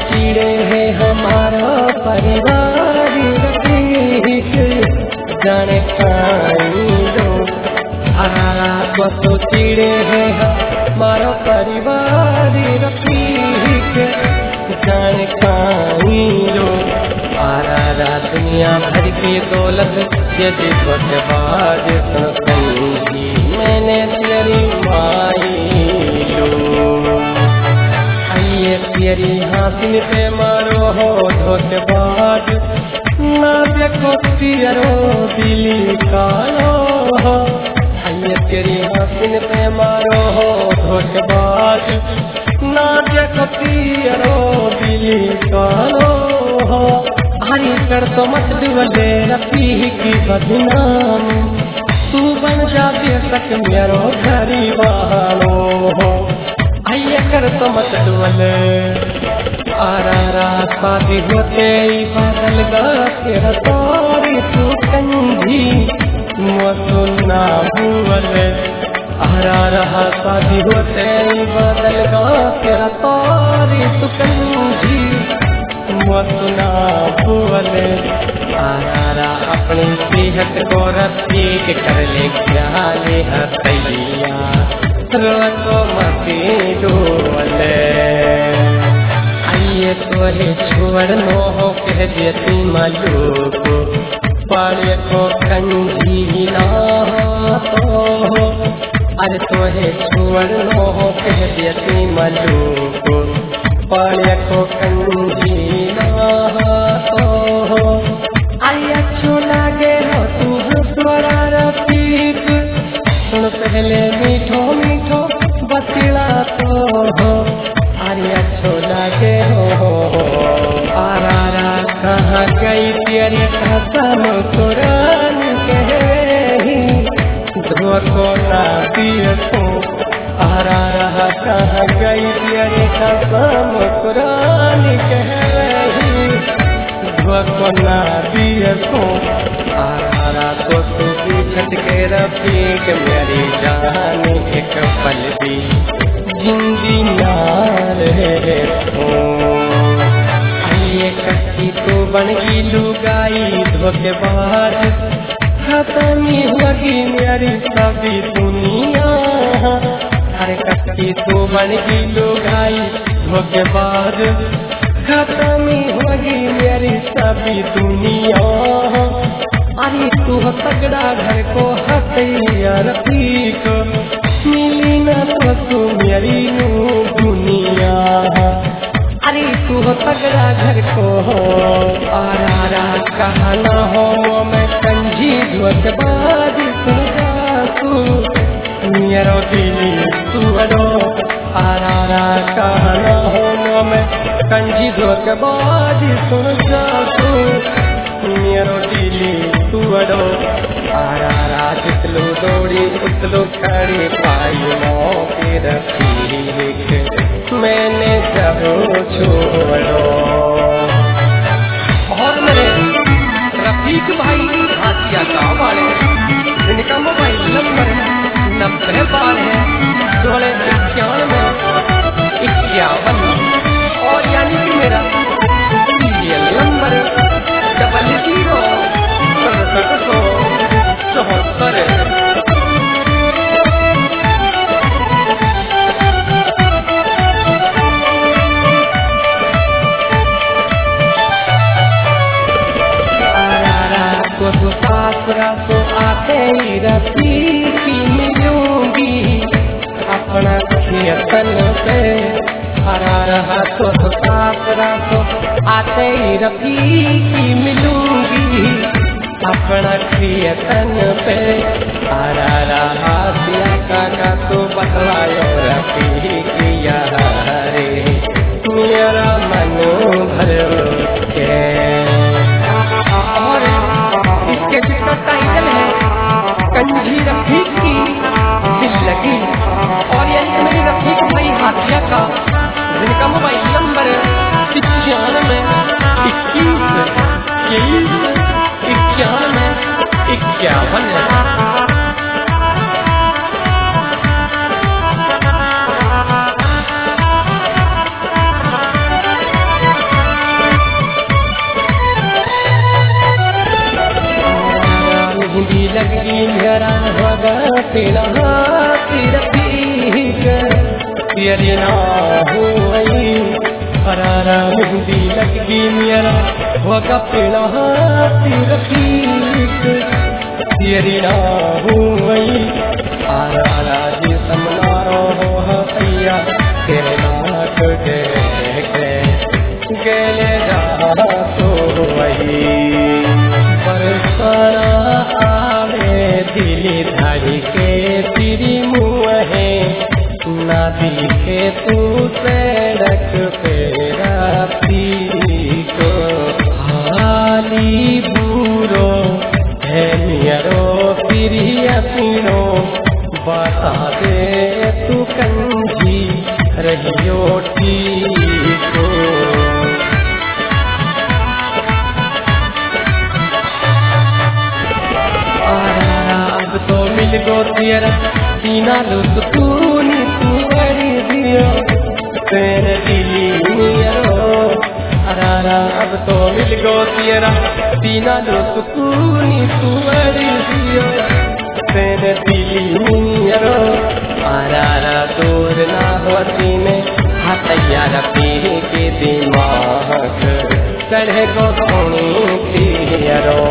चिड़े है हमारा परिवार रफीक जाने खाई लो। रात को चिड़े है हमारा परिवार रफीक जाने खाई लो। दुनिया भर की दौलत यदि धोखेबाज तो सही मैंने तेरी माई लो। आइए तेरी हासिल पे मारो हो धोखेबाज ना देखो तेरो दिली कालो हो। आइए तेरी हासिल पे मारो हो धोखेबाज ना देखो तेरो दिली कालो हो। हरी कर तो मत डुबले रफीक की बदनाम तू बन जा बेशक मेरो घरी वालो हो। आइए कर तो मत डुबले शादी होते ही बादल गा तेरा तारी तू कंजी मुझको ना भूले। शादी होते ही बादल गा तेरा तारी तू कंजी सुना भूले। अपनी सेहत को रफीक कर ले ख्याल हथैया रोको मती डोले। आइए तोहे छोड़ नो हो कह देती मालूक पाले को कंजी ना तो हो। अरे तोहे छोड़ नो हो कह देती मालूक पाले को कंजी अच्छो लागे हो तू हंसवारा रफीक सुन पहले मीठो मीठो बतिला तो हो। अरे अच्छो लागे हो कहाँ गई तेरी कसम कुरान कहे धोखो ना दिए तो। कहाँ गई तेरी कसम कुरान कहे ना दिए तो। तो तू बिछट के रफीक मेरी जान एक पल भी जिंदगी ना रहे तो। आइए कच्ची तो बन गई लुगाई धोखेबाज खत्म होगी मेरी सभी दुनिया। अरे कच्ची तो बन गई लुगाई धोखेबाज खत्म होगी मेरी सभी दुनिया। अरे तू तगड़ा घर को हथैया रफीक मिली न तो तू मेरी दुनिया। अरे तू तगड़ा घर को कहना हो मैं कंजी धोखेबाज तू मेरा दिली तू अड़ो। कहना हो मैं कंजी धोखेबाज सुन जा तू मेरो दिली तू अड़ो। जितलो दौड़ी उतलो खड़ी पाई मौके रफीक मैंने जब छोड़ो। और मेरे रफीक भाई हाथिया गाँव वाले जिनका मोबाइल नंबर 90 है 91 और यानी कि मेरा सीरियल नंबर 006774। तो आते ही रफीक मिलूंगी अपना खेतन पे। तो आते ही रफीक मिलूंगी अपना खेतन पे। हासिया काका तो बतलायो रफीक यारे मेरा मन भर के। और इसके जिसका टाइटल है कंजी रफीक की दिल लगी। और यानी कि मेरी रफीक भाई हाथिया का जिनका मोबाइल नंबर 95 21 23 91 51 है। वगतिना तिरपीक तेरिना हुई अरारा मेहंदी लगी मेरा वगतिना तिरपीक तेरिना हुई आरारा जी समनारो हो हैया तेरे नाक गेले जा तो वही परसारा आवे दिली धारी के तेरी मुँहे ना दिखे तू सड़क पे राती को हाली बूरो है नियरो फिरी अपनो बता दे तू कंजी रहियो ठीक हो अब तो मिल गो तेरा सीना लो सुकून तू अड़ी दियो तेरे दिली नियरो अरारा अब तो मिल गो तेरा सीना लो सुकून तू अड़ी दियो तेरे दिली नियरो अरारा दूर ना होती में हाथ यार पीर के दिमाग चढ़े गो सोनी पियरो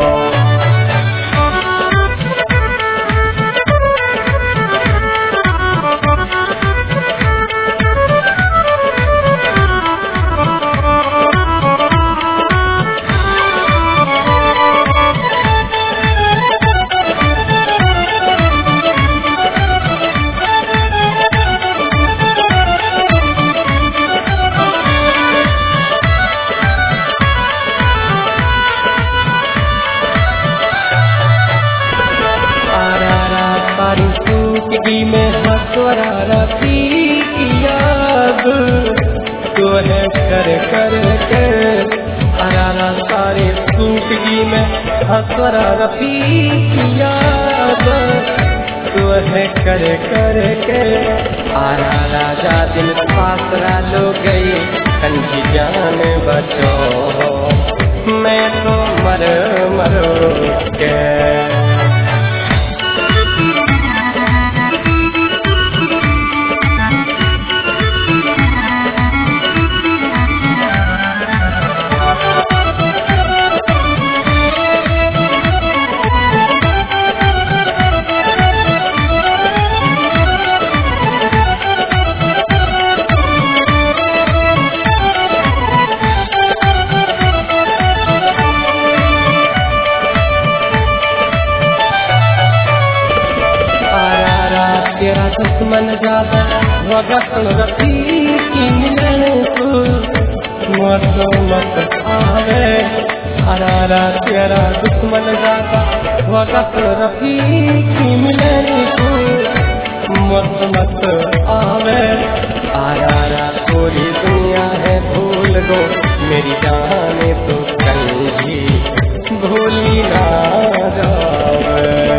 में हसवरा की याद तो है कर अरारा सारे सूटगी में हसवरा की याद तो है कर के आरारा जा दिन पासरा लो गई कंजी जान बचो मैं तो मर के तेरा दुश्मन ज्यादा वगत रखी की मिलन को मत आवे अरारा तेरा दुश्मन ज्यादा वगत रखी की मिलन को मत आवे अरारा पूरी दुनिया है भूल गो मेरी जाने तो कंजी भूली ना जावे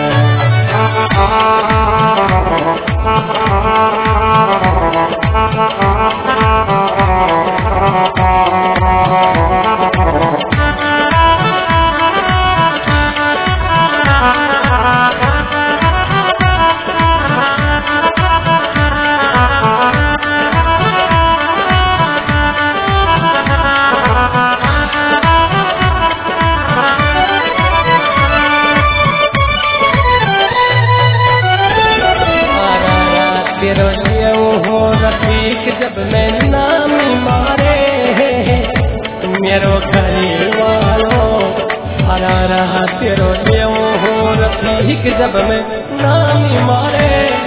जब मैं नामी मारे मेरो घरे वालों अरारा तेरो देव हो रफीक जब मैं नामी मारे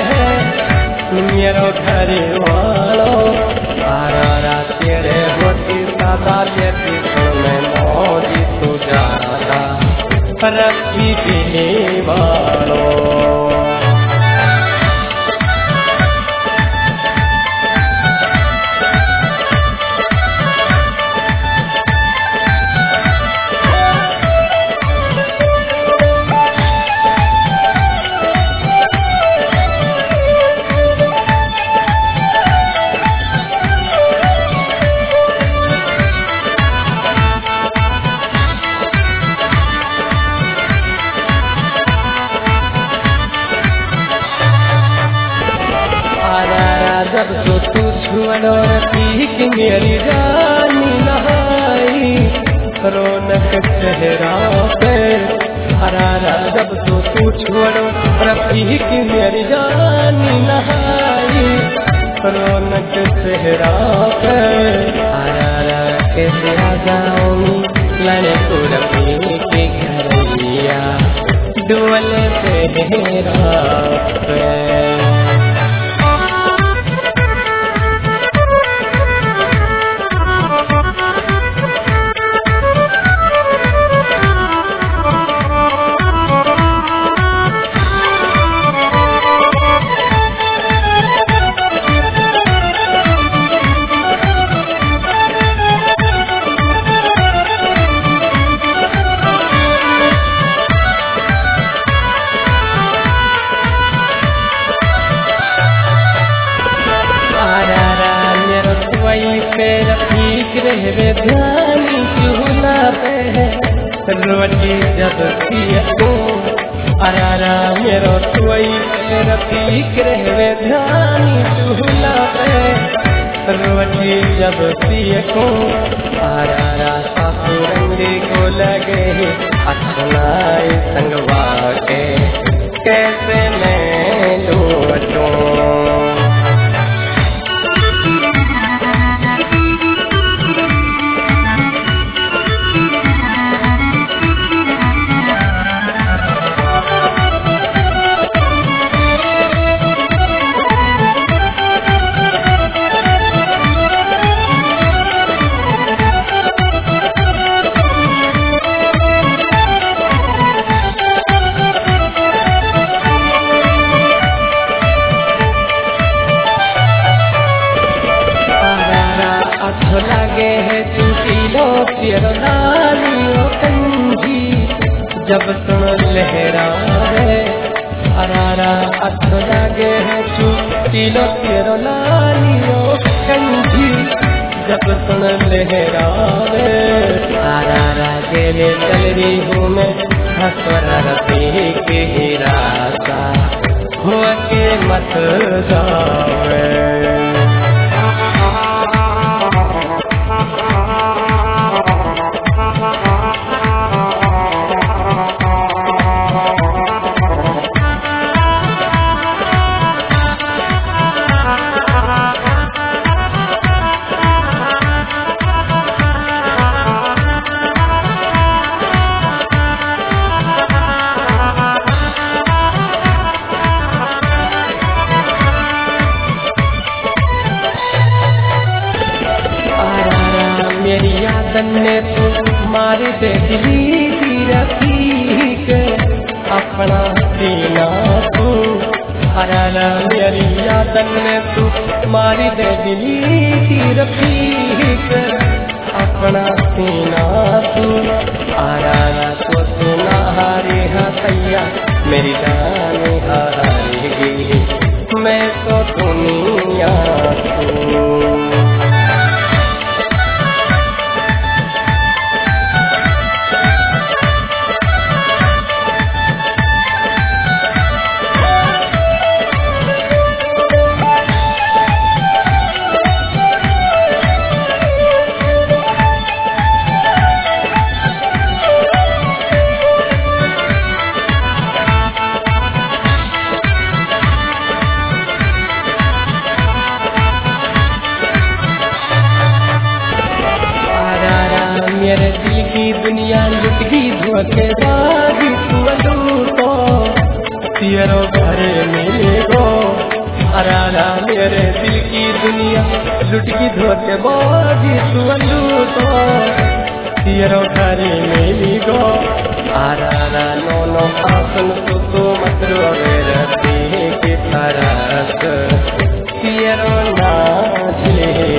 मेरो घरे वालों अरारा तेरे होती सादा लेती तो मैं मौजी तू जाना रखी देने वालों छुअलो रफीक मेरी रानी नहाई रौनक चेहरा पे हरारा जब तू छुअलो रफीक मेरी रानी नहाई रौनक चेहरा पे हरारा कैसे आ जाऊं लाने को रफीक के घरिया डोल चेहरा पे रफीक रहवे ध्यानी चूल्हा पे रोटी जब पियो अरारा मेरो सोई पे रफीक रहवे ध्यानी चूल्हा पे रोटी जब पियो अरारा सासू रंगे को लगे अच्छनाई संगवा के कैसे मैं लूटूं लगे है चुटीलो तेरो लालियो कंजी जब सुन लहरा है अरारा अच्छो लगे है चुटीलो तेरो लालियो कंजी जब सुन लहरा है अरारा गेले चल रही हूँ मैं हसरा रफीक की रास्ता हो के मत जावे मेरी यादन ने तू मारी दे दिली की रफीक अपना सीना तू हराना मेरी यादन ने तू मारी दे दिली की रफीक अपना सीना तू हराना तो सुना हारे हसैया मेरी जान हारेगी मैं तो दुनिया तू मेरे दिल की दुनिया लुट गई धोखेबाजी तू तो तेरो घरे मिलेगो अरारा मेरे दिल की दुनिया लुट गई धोखेबाजी तू तो तेरो घरे मिलेगो अरारा नो आसन तो मत रोवे रफीक की तरस तेरो नाच ले